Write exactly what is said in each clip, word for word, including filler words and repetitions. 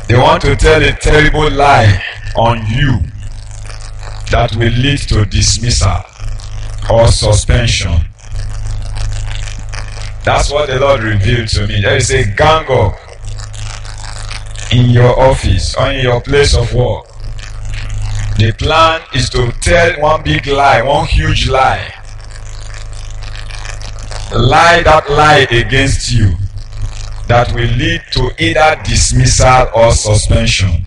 They want to tell a terrible lie on you that will lead to dismissal or suspension. That's what the Lord revealed to me. There is a gang up in your office or in your place of work. The plan is to tell one big lie, one huge lie. Lie that lie against you that will lead to either dismissal or suspension.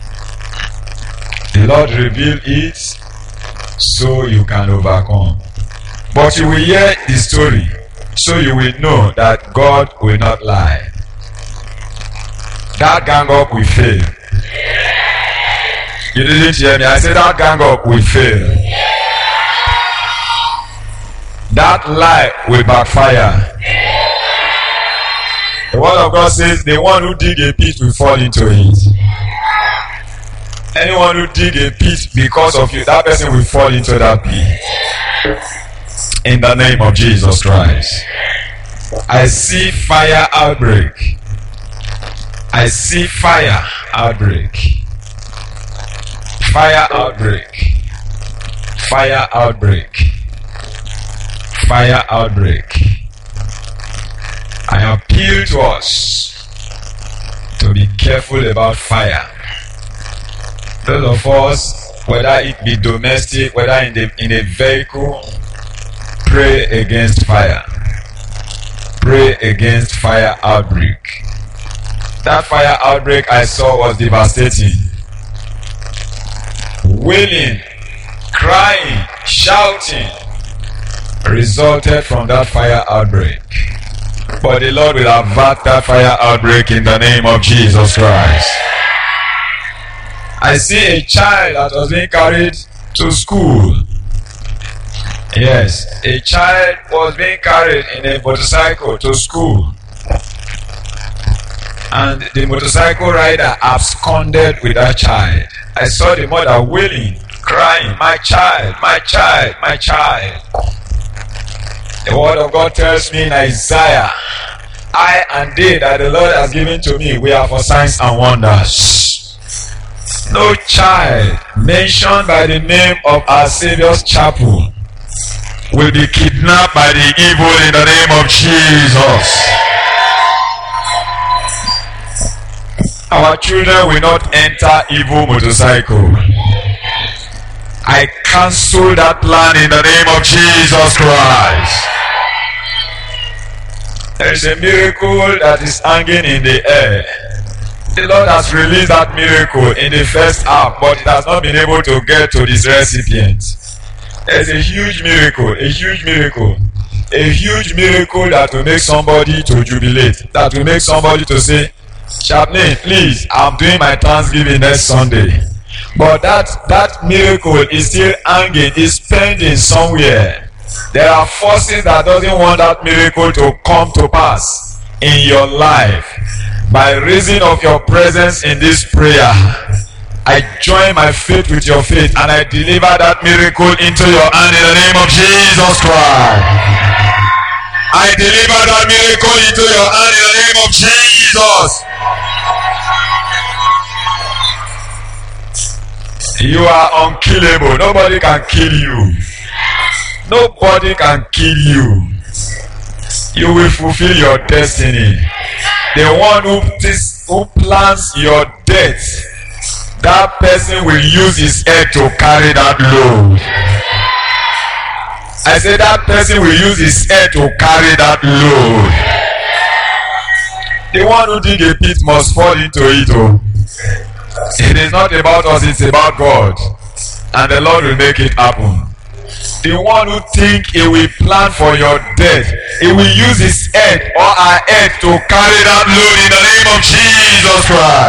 The Lord revealed it so you can overcome. But you will hear the story so you will know that God will not lie. That gang up will fail. You didn't hear me. I said that gang up will fail. That lie will backfire. The word of God says the one who dig a pit will fall into it. Anyone who dig a pit because of you, that person will fall into that pit. In the name of Jesus Christ. I see fire outbreak. I see fire outbreak. Fire outbreak. Fire outbreak. Fire outbreak. I appeal to us to be careful about fire. Those of us, whether it be domestic, whether in, the, in a vehicle, pray against fire. Pray against fire outbreak. That fire outbreak I saw was devastating. Wailing, crying, shouting resulted from that fire outbreak. But the Lord will avert that fire outbreak in the name of Jesus Christ. I see a child that was being carried to school. Yes, a child was being carried in a motorcycle to school. And the motorcycle rider absconded with that child. I saw the mother wailing, crying, my child, my child, my child. The word of God tells me in Isaiah, I and they that the Lord has given to me, we are for signs and wonders. No child mentioned by the name of our Savior's chapel will be kidnapped by the evil in the name of Jesus. Our children will not enter evil motorcycle. I cancel that plan in the name of Jesus Christ. There is a miracle that is hanging in the air. The Lord has released that miracle in the first half, but it has not been able to get to this recipient. There is a huge miracle, a huge miracle, a huge miracle that will make somebody to jubilate, that will make somebody to say, Chaplain, please, I'm doing my Thanksgiving next Sunday. But that, that miracle is still hanging, is pending somewhere. There are forces that doesn't want that miracle to come to pass in your life. By reason of your presence in this prayer, I join my faith with your faith and I deliver that miracle into your hand in the name of Jesus Christ. I deliver that miracle into your hand in the name of Jesus. You are unkillable. Nobody can kill you. Nobody can kill you. You will fulfill your destiny. The one who, who plans your death, that person will use his head to carry that load. I said that person will use his head to carry that load. The one who dig a pit must fall into it. Oh. It is not about us, it's about God. And the Lord will make it happen. The one who think he will plan for your death, he will use his head or her head to carry that load in the name of Jesus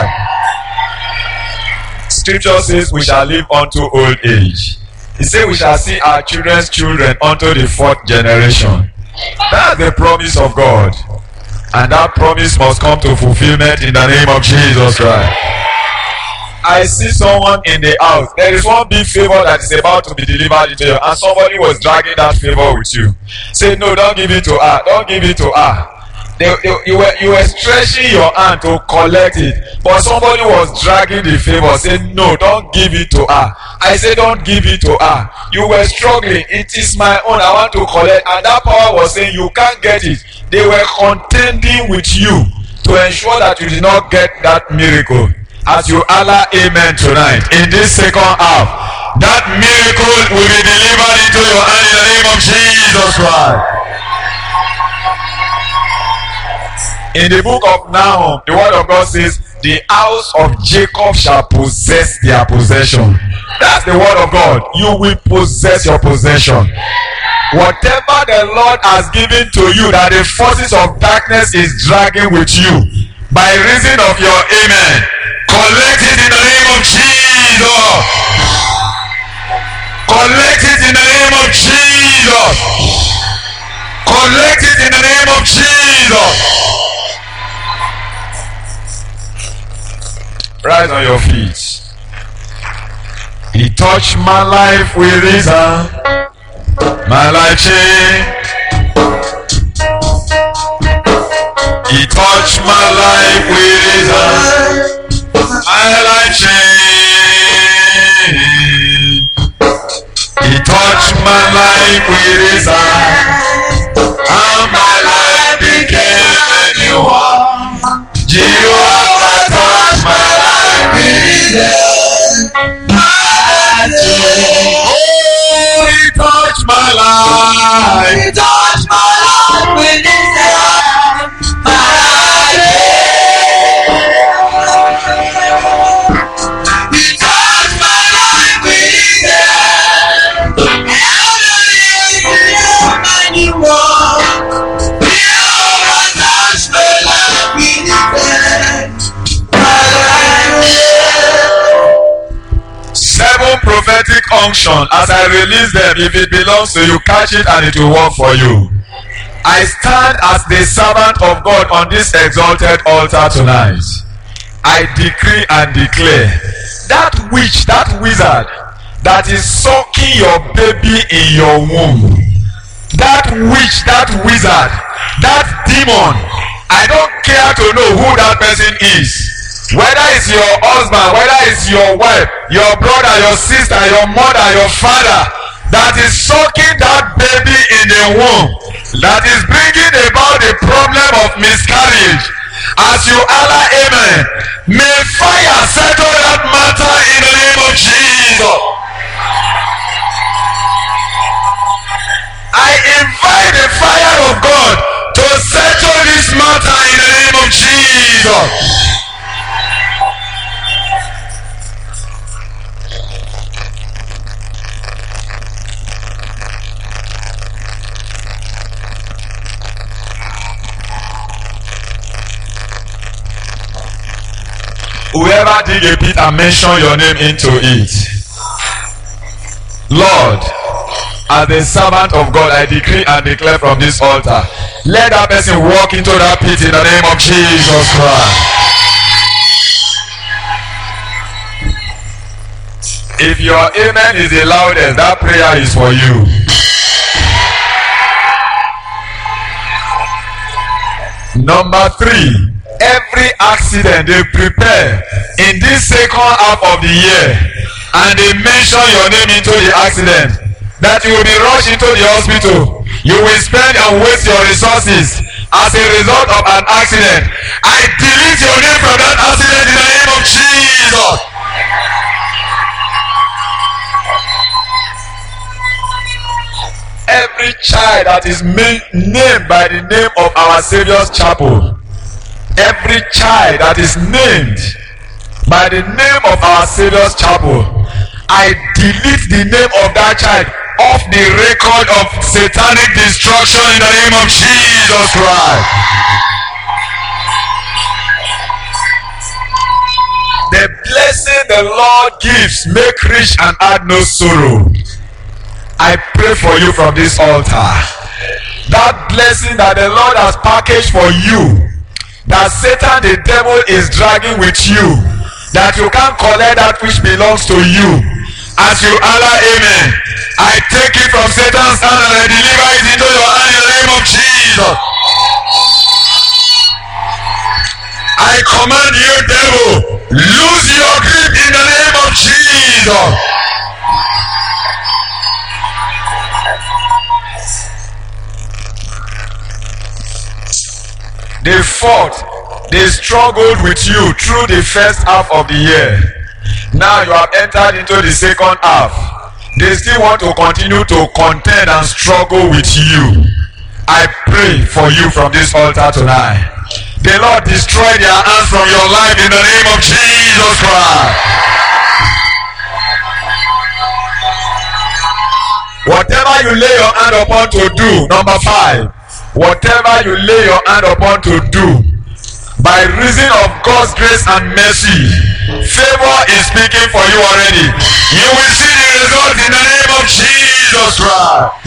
Christ. Scripture says we shall live unto old age. He said we shall see our children's children unto the fourth generation. That's the promise of God. And that promise must come to fulfillment in the name of Jesus Christ. I see someone in the house. There is one big favor that is about to be delivered into you, and somebody was dragging that favor with you. Say, no, don't give it to her. Don't give it to her. They, they, you were you were stretching your hand to collect it, but somebody was dragging the favor, saying, no, don't give it to her. I said, don't give it to her. You were struggling. It is my own. I want to collect. And that power was saying, you can't get it. They were contending with you to ensure that you did not get that miracle. As you Allah amen tonight, in this second half, that miracle will be delivered into your hand in the name of Jesus Christ. In the book of Nahum, the word of God says, the house of Jacob shall possess their possession. That's the word of God. You will possess your possession. Whatever the Lord has given to you that the forces of darkness is dragging with you, by reason of your amen, collect it in the name of Jesus. Collect it in the name of Jesus. Collect it in the name of Jesus. Rise on your feet. He touched my life with his hand. My life changed. He touched my life with his hand. My life changed. He touched my life with his hand. And my life became a new one. Jehovah touched my life with his hand. Oh, he touched my life. He touched my life with his hand. My life. He touched my life with his hand. And you want. He touched my life with his hand. Seven prophetic unction. As I release them, if it belongs to you, catch it and it will work for you. I stand as the servant of God on this exalted altar tonight. I decree and declare that witch, that wizard that is sucking your baby in your womb, that witch, that wizard, that demon, I don't care to know who that person is. Whether it's your husband, whether it's your wife, your brother, your sister, your mother, your father, that is sucking that baby in the womb, that is bringing about the problem of miscarriage. As you Allah amen, may fire settle that matter in the name of Jesus. I invite the fire of God to settle this matter in the name of Jesus. Whoever dig a pit and mention your name into it, Lord, as the servant of God, I decree and declare from this altar, let that person walk into that pit in the name of Jesus Christ. If your amen is the loudest, that prayer is for you. Number three, every accident they prepare in this second half of the year and they mention your name into the accident, that you will be rushed into the hospital, you will spend and waste your resources as a result of an accident. I delete your name from that accident in the name of Jesus. Every child that is named by the name of our Savior's Chapel, every child that is named by the name of our Savior's Chapel, I delete the name of that child off the record of satanic destruction in the name of Jesus Christ. The blessing the Lord gives make rich and add no sorrow. I pray for you from this altar, that blessing that the Lord has packaged for you, that Satan the devil is dragging with you, that you can't collect that which belongs to you. As you Allah amen, I take it from Satan's hand and I deliver it into your hand in the name of Jesus. I command you, devil, lose your grip in the name of Jesus. They fought, they struggled with you through the first half of the year. Now you have entered into the second half. They still want to continue to contend and struggle with you. I pray for you from this altar tonight. The Lord destroy their hands from your life in the name of Jesus Christ. Whatever you lay your hand upon to do, number five, whatever you lay your hand upon to do, by reason of God's grace and mercy, favor is speaking for you already. You will see the result in the name of Jesus Christ.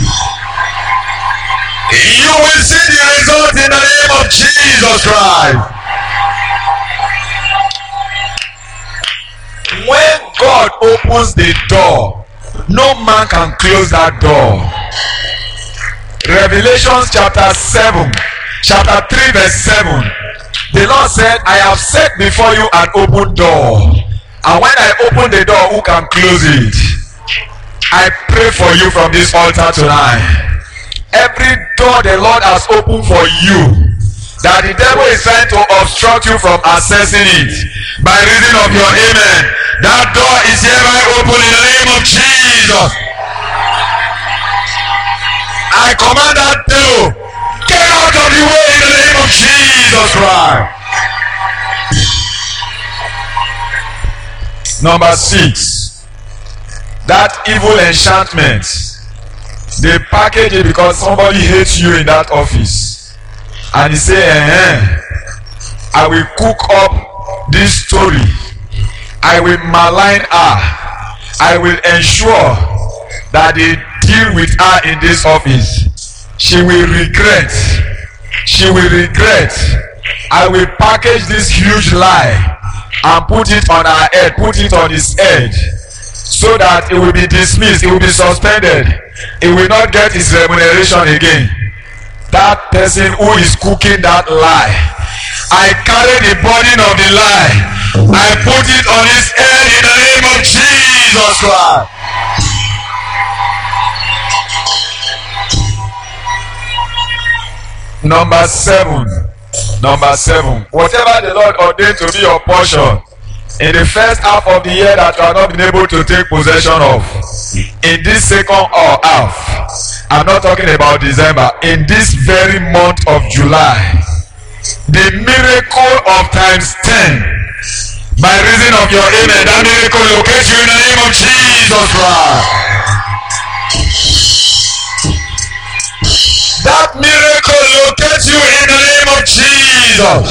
You will see the result in the name of Jesus Christ. When God opens the door, no man can close that door. Revelations chapter seven, chapter three verse seven. The Lord said, I have set before you an open door, and when I open the door, who can close it? I pray for you from this altar tonight. Every door the Lord has opened for you, that the devil is trying to obstruct you from accessing it, by reason of your amen, that door is hereby open in the name of Jesus. I command that devil, get out of the way in the name of Jesus Christ. Number six, that evil enchantment, they package it because somebody hates you in that office, and he say, eh, I will cook up this story, I will malign her, I will ensure that they deal with her in this office. She will regret, she will regret. I will package this huge lie and put it on her head, put it on his head, so that it will be dismissed, it will be suspended, it will not get his remuneration again. That person who is cooking that lie, I carry the burden of the lie, I put it on his head in the name of Jesus Christ. Number seven, number seven, whatever the Lord ordained to be your portion in the first half of the year that you have not been able to take possession of, in this second half, I'm not talking about December, in this very month of July, the miracle of times ten, by reason of your amen, that miracle locates you in the name of Jesus Christ. That miracle locates you in the name of Jesus.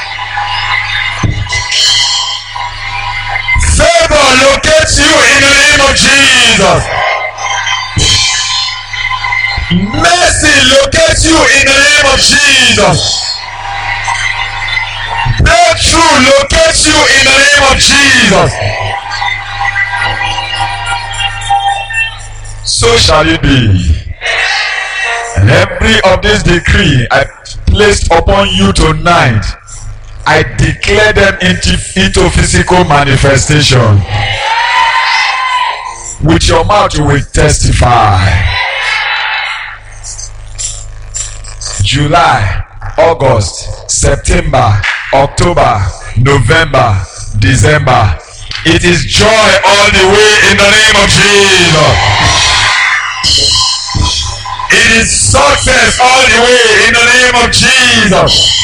Favor locates you in the name of Jesus. Mercy locates you in the name of Jesus. Breakthrough locates you in the name of Jesus. So shall it be. And every of this decree I placed upon you tonight, I declare them into, into physical manifestation. With your mouth you will testify. July, August, September, October, November, December. It is joy all the way in the name of Jesus. It is success all the way in the name of Jesus.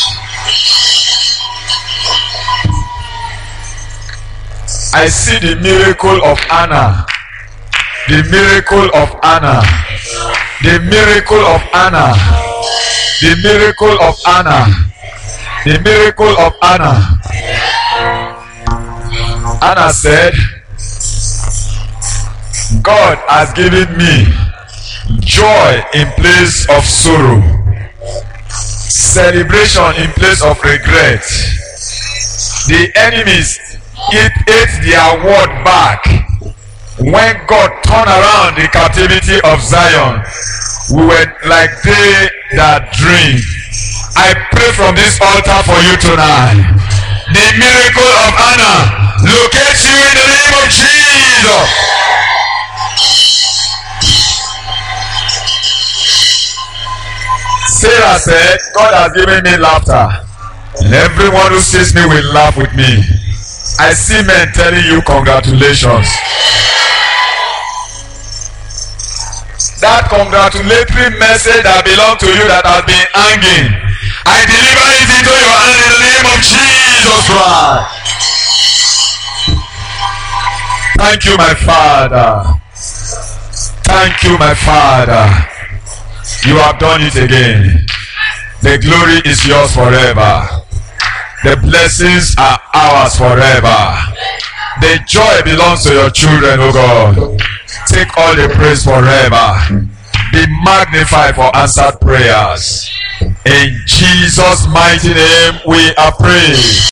I see the miracle of Anna. The miracle of Anna. The miracle of Anna. The miracle of Anna. The miracle of Anna. Anna said, God has given me joy in place of sorrow, celebration in place of regret. The enemies it ate their word back. When God turned around the captivity of Zion, we were like they that dream. I pray from this altar for you tonight. The miracle of Anna locates you in the name of Jesus. Sarah said, God has given me laughter, and everyone who sees me will laugh with me. I see men telling you congratulations. That congratulatory message that belongs to you that has been hanging, I deliver it into your hand in the name of Jesus Christ. Thank you, my Father. Thank you, my Father. You have done it again. The glory is yours forever. The blessings are ours forever. The joy belongs to your children, O God. Take all the praise forever. Be magnified for answered prayers. In Jesus' mighty name we are praying.